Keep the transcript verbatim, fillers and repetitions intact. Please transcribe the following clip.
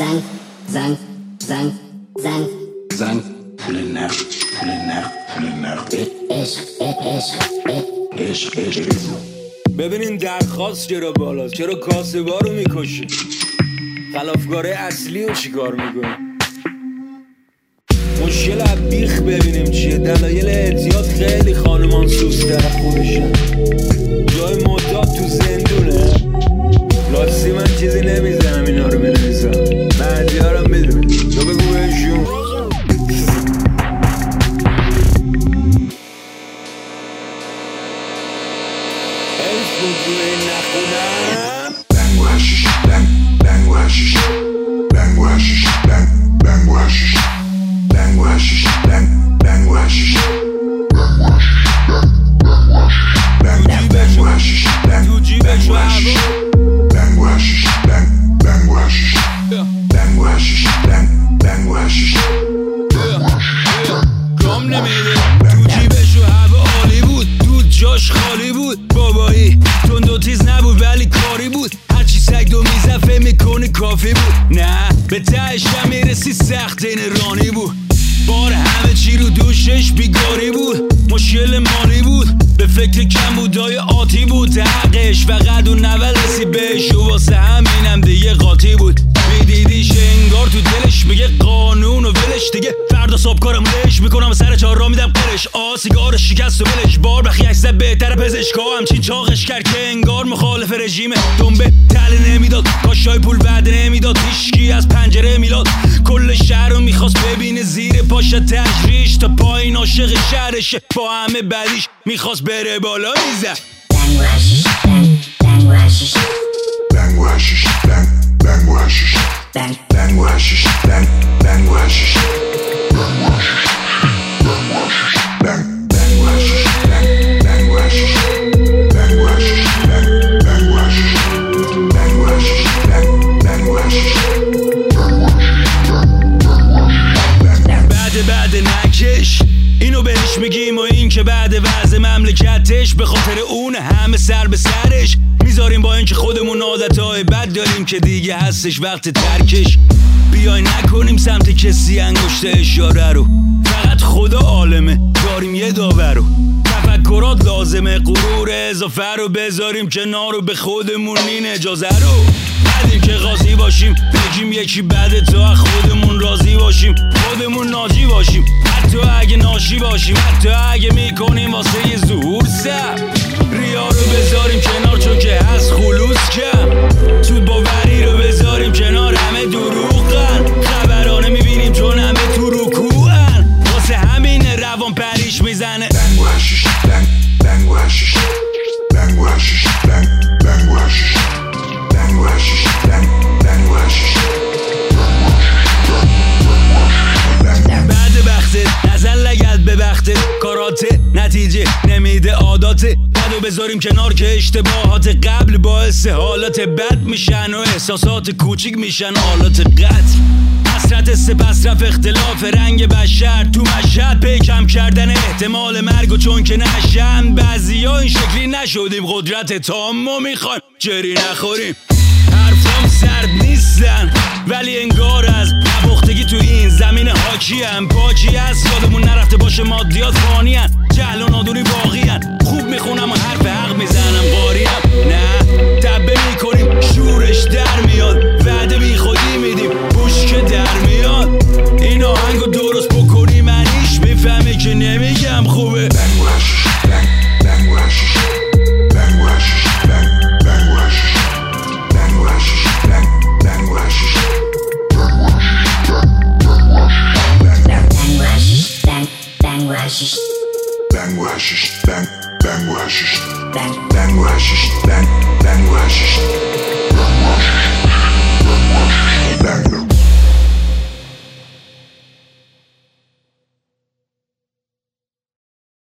زنگ زنگ زنگ زنگ زنگ پول نقد پول نقد پول نقد عشق عشق عشق عشق. ببینین درخواست چرا بالاست، چرا کاسبا رو میکشی؟ خلافکاره اصلی رو چیکار میکنی؟ مشکل عبیخ ببینیم چیه. دلایل اعتیاد خیلی خانمان سوستر خودشن. جای مدت تو زندونه. راستی من چیزی نمیزنم اینا رو بنویسم. بعدی ها رو میدونم. تو بگو بهشون حیف بود روی نخونم. بنگ و حشیش بنگ بنگ و حشیش بنگ و حشیش بنگ بنگ و حشیش بنگ و حشیش بنگ بنگ و حشیش بنگ و حشیش بنگ تو جیبش و هوا بنگ و حشیش بنگ بنگ و حشیش بنگ و حشیش بنگ بنگ و حشیش کام نمیده. تو جیبش و هوا عالی بود، دود جاش خالی بود. بابایی تند و تیز نبود ولی کاری بود. هرچی سگ دو میزفه میکنه کافی بود. نه به تهش هم میرسی سخت این رانی بود. بار همه چی رو دوشش بیگاری بود. مشکل مالی بود، به فکر کمبودای آتی بود. حقش فقط اون نولسی بهش و واسه همینم دیگه قاطی بود. میدیدیش انگار تو دلش میگه قانون و ولش دیگه. فردا صبح کارم لش میکنم سر چهار را میدم قرش. آ سیگار شکست و ولش بار بخی اکسه بهتره پزشکا همچین چاقش کرد که انگار مخالف رژیمه. دنبه تله نمیداد، کاشای پول بعد نمیداد. هیچکی از پنجره میلاد. کل شهر رو میخواست ببینه زیر پاش تجریش. تا پایین عاشق شهرشه با همه بدیش میخواست بره بالا میزد. بنگ و حشیش بنگ بنگ و حشیش بنگ و حشیش بنگ بنگ و حشیش بنگ بنگ و حشیش بنگ بنگ و حشیش بنگ بنگ و حشیش بنگ بنگ و حشیش بنگ و حشیش بنگ بنگ و حشیش بنگ و حشیش بنگ بنگ و حشیش بعد بعد نکش اینو بهش میگیم و این که بعد وضع مملکتش به خاطر اون همه سر به سرش میذاریم. با اینکه خودمون عادتهای بد داریم که دیگه هستش وقت ترکش. بیای نکنیم سمت کسی انگشت اشاره رو. فقط خدا عالمه داریم یه داور رو. تفکرات لازمه غرور اضافه رو بذاریم کنار و به خودمون این اجازه رو ندیم که قاضی باشیم. بگیم یکی بده تا خودمون راضی باشیم. خودمون ناجی باشیم حتی اگه ناشی باشیم. حتی اگه میکنیم واسه یه ظهور سب. ریا رو بذاریم کنار چون که هست خلوص کم. تو باوری رو بذاریم کنار همه دروغن. خبرانه میبینیم چون همه تو رکوعن. واسه همین روان پریش میزنه. بنگ و حشیش بنگ بنگ و حشیش بنگ و حشیش بنگ بنگ و حشیش بنگ و حشیش بنگ بنگ و حشیش بعد بخته نزن لگت به بخته. کاراته نتیجه نمیده عاداته. بدو بذاریم کنار که اشتباهات قبل باعث حالات بد میشن و احساسات کوچیک میشن حالات قتل. حسرت سپس رفت اختلاف رنگ بشر تو مشهد پیکم کردن احتمال مرگ و چون که نشن. بعضی ها این شکلی نشدیم قدرت تامو میخوایم جری نخوریم. حرفام سرد نیستن ولی انگار از نبختگی تو این زمین حاکی هم. پاکی هست یادمون نرفته باشه مادیات فانی هن. جهل و نادونی باقی هن. خوب میخونم و حرف حق میزنم قاری هم. نه تبه میکنیم شورش در میاد. وعده بی خودی میدیم بوش که در میاد. این آهنگو درست بکنی منیش میفهمی که نمیگم خوبه. بنگ و حشیش بنگ بنگ و حشیش بنگ و حشیش بنگ بنگ و حشیش بنگ و حشیش بنگ بنگ و حشیش بنگ و حشیش بنگ بنگ و حشیش بنگ و حشیش بنگ بنگ و حشیش بنگ بنگ و حشیش بنگ